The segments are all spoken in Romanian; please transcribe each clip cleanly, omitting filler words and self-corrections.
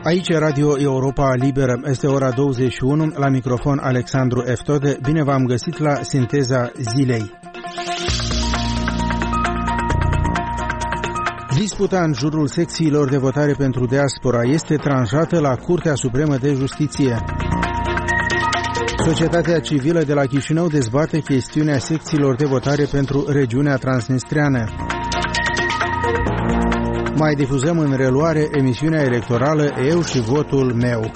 Aici Radio Europa Liberă. Este ora 21, la microfon Alexandru Eftode. Bine v-am găsit la Sinteza Zilei. Disputa în jurul secțiilor de votare pentru diaspora este tranșată la Curtea Supremă de Justiție. Societatea civilă de la Chișinău dezbate chestiunea secțiilor de votare pentru regiunea transnistreană. Mai difuzăm în reluare emisiunea electorală Eu și votul meu.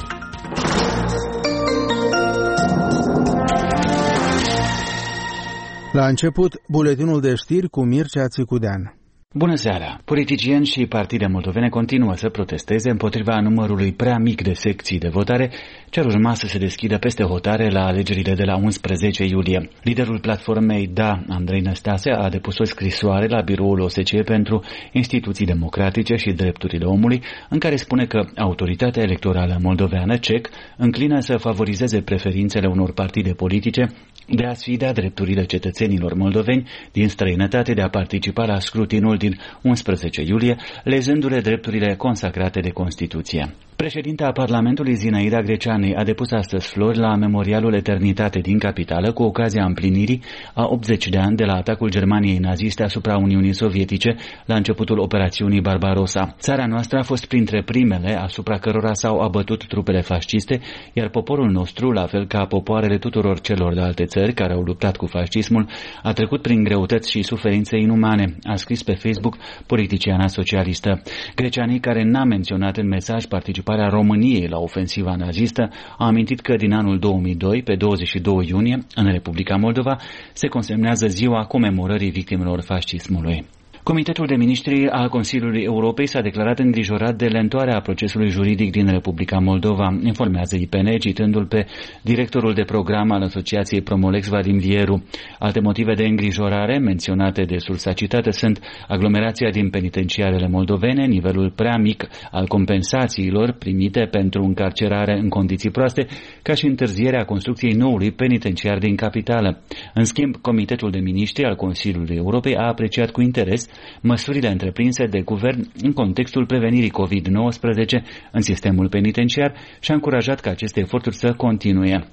La început, buletinul de știri cu Mircea Țicudean. Bună seara! Politicieni și partide moldovene continuă să protesteze împotriva numărului prea mic de secții de votare ce ar urma să se deschidă peste hotare la alegerile de la 11 iulie. Liderul platformei DA, Andrei Năstase, a depus o scrisoare la biroul OSCE pentru instituții democratice și drepturile omului, în care spune că autoritatea electorală moldoveană, CEC, înclină să favorizeze preferințele unor partide politice de a sfida drepturile cetățenilor moldoveni din străinătate de a participa la scrutinul din 11 iulie, lezându-le drepturile consacrate de Constituție. Președinta Parlamentului, Zinaida Greceanu, a depus astăzi flori la Memorialul Eternitate din capitală cu ocazia împlinirii a 80 de ani de la atacul Germaniei naziste asupra Uniunii Sovietice la începutul operațiunii Barbarossa. Țara noastră a fost printre primele asupra cărora s-au abătut trupele fasciste, iar poporul nostru, la fel ca popoarele tuturor celor de alte țări care au luptat cu fascismul, a trecut prin greutăți și suferințe inumane, a scris pe Facebook politiciana socialistă. Greceanu, care n-a menționat în mesaj participarea României la ofensiva nazistă, a amintit că din anul 2002, pe 22 iunie, în Republica Moldova, se consemnează ziua comemorării victimelor fascismului. Comitetul de Ministri al Consiliului Europei s-a declarat îngrijorat de lentoarea procesului juridic din Republica Moldova, informează IPN, citându-l pe directorul de program al Asociației Promolex, Vadim Vieru. Alte motive de îngrijorare menționate de sursa citată sunt aglomerația din penitenciarele moldovene, nivelul prea mic al compensațiilor primite pentru încarcerare în condiții proaste, ca și întârzierea construcției noului penitenciar din capitală. În schimb, Comitetul de Ministri al Consiliului Europei a apreciat cu interes măsurile întreprinse de guvern în contextul prevenirii COVID-19 în sistemul penitenciar și a încurajat ca aceste eforturi să continue.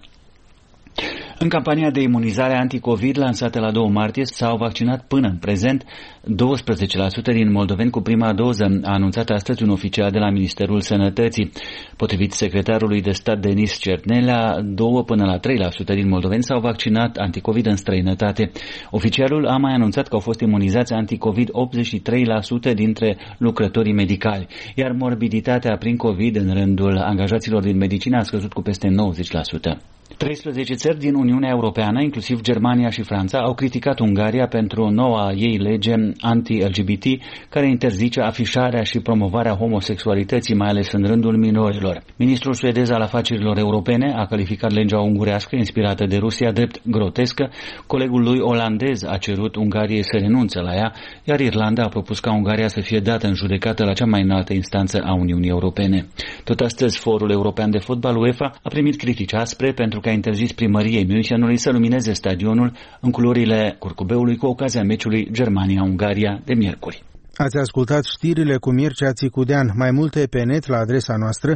În campania de imunizare anti-COVID lansată la 2 martie s-au vaccinat până în prezent 12% din moldoveni cu prima doză, a anunțat astăzi un oficial de la Ministerul Sănătății. Potrivit secretarului de stat Denis Cernelea, 2 până la 3% din moldoveni s-au vaccinat anti-COVID în străinătate. Oficialul a mai anunțat că au fost imunizați anti-COVID 83% dintre lucrătorii medicali, iar morbiditatea prin COVID în rândul angajaților din medicină a scăzut cu peste 90%. 13 țări din Uniunea Europeană, inclusiv Germania și Franța, au criticat Ungaria pentru noua ei lege anti-LGBT, care interzice afișarea și promovarea homosexualității, mai ales în rândul minorilor. Ministrul suedez al afacerilor europene a calificat legea ungurească inspirată de Rusia drept grotescă, colegul lui olandez a cerut Ungariei să renunțe la ea, iar Irlanda a propus ca Ungaria să fie dată în judecată la cea mai înaltă instanță a Uniunii Europene. Tot astăzi, Forul European de Fotbal UEFA a primit critici aspre pentru că a interzis primăriei Münchenului să lumineze stadionul în culorile curcubeului cu ocazia meciului Germania-Ungaria de miercuri. Ați ascultat știrile cu Mircea Țicudean. Mai multe pe net la adresa noastră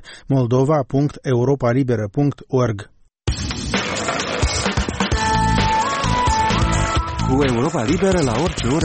moldova.europalibera.org. Cu Europa Liberă la orice oră.